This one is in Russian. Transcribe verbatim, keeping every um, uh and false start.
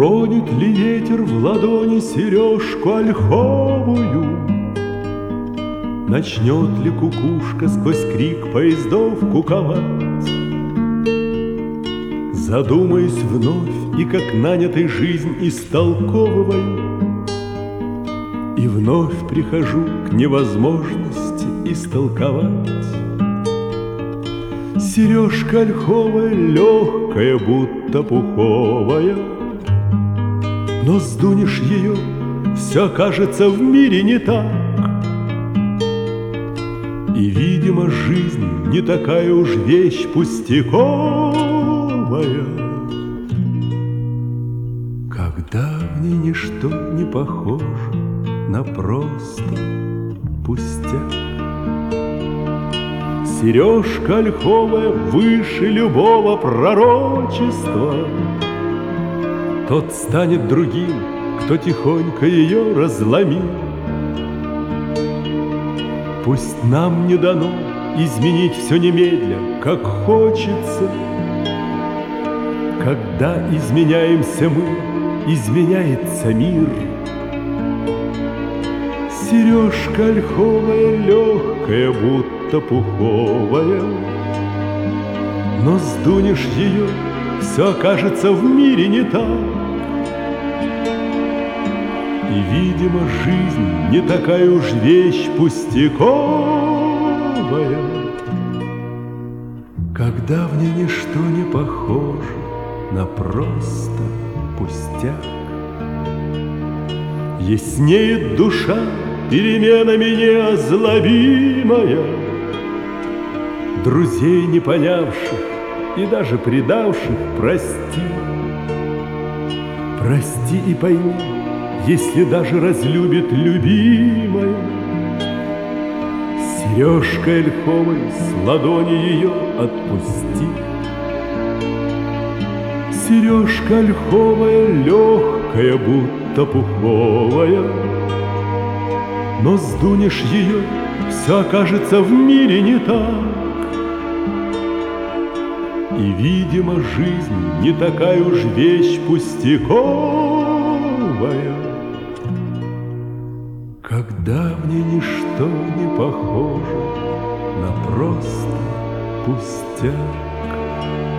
Тронет ли ветер в ладони сережку ольховую? Начнет ли кукушка сквозь крик поездов куковать? Задумаюсь вновь и как нанятый жизнь истолковываю, и вновь прихожу к невозможности истолковать. Сережка ольховая, легкая, будто пуховая, но сдунешь ее, все кажется в мире не так. И, видимо, жизнь не такая уж вещь пустяковая, когда в ней ничто не похоже на просто пустяк. Сережка ольховая выше любого пророчества. Тот станет другим, кто тихонько ее разломил. Пусть нам не дано изменить все немедля, как хочется. Когда изменяемся мы, изменяется мир. Сережка ольховая, легкая, будто пуховая, но сдунешь ее, все окажется в мире не так. И, видимо, жизнь не такая уж вещь пустяковая, когда в ней ничто не похоже на просто пустяк. Яснеет душа переменами неозлобимая, друзей не понявших и даже предавших прости. Прости и пойми, если даже разлюбит любимая. Сережкой ольховой с ладони ее отпусти. Сережка ольховая, легкая, будто пуховая, но сдунешь ее, все окажется в мире не так. И, видимо, жизнь не такая уж вещь пустяковая, когда в ней ничто не похоже на просто пустяк.